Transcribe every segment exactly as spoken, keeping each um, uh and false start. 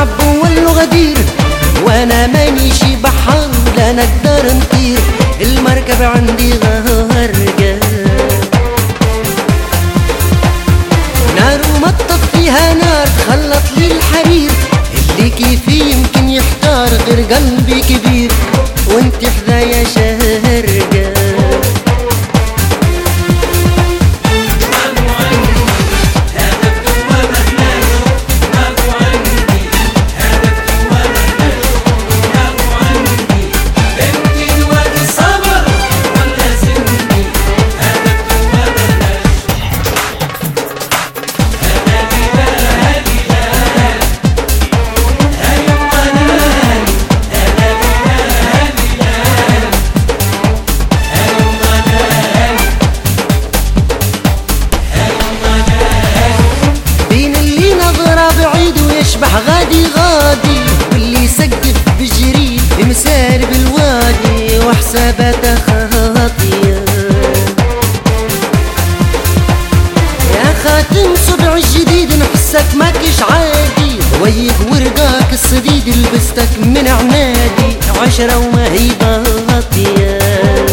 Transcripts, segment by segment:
صعب ولا غدير، وانا مانيشي بحر لا نقدر نطير، المركب عندي غرقة نار وما تطفيها نار تخلط لي الحرير، اللي كيفي يمكن يحتار غير قلبي كبير وانت حذايا شهرقة. يشبح غادي غادي واللي يسقف بجري مسار بالوادي وحساباته خاطية، يا خاتم صبع الجديد نحسك ماكش عادي، ويك ورقاك الصديد لبستك من عنادي، عشرة وما هي باطية.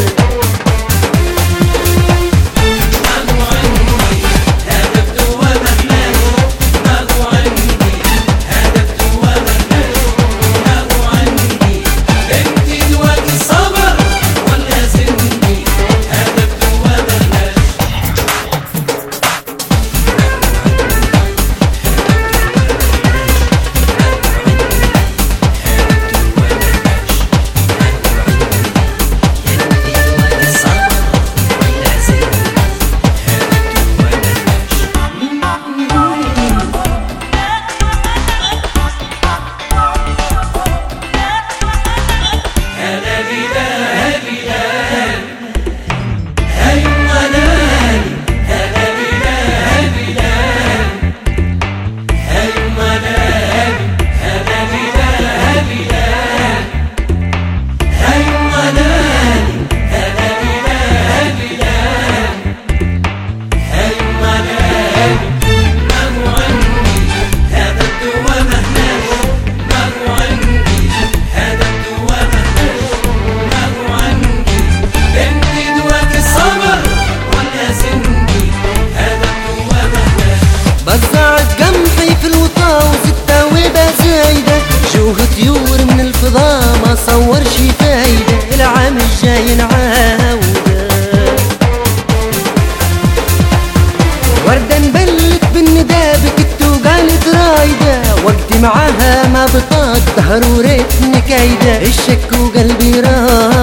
بزعت قمحي في الوطا وزدتها وبا زايدة، جوه طيور من الفضا ما صور شي فايدة، العام الجاي نعاودة وردة نبلت بالندى بكتو قالت رايدة، وقتي معاها ما بطاق ظهر وريتني كايدة، الشك وقلبي رايدة.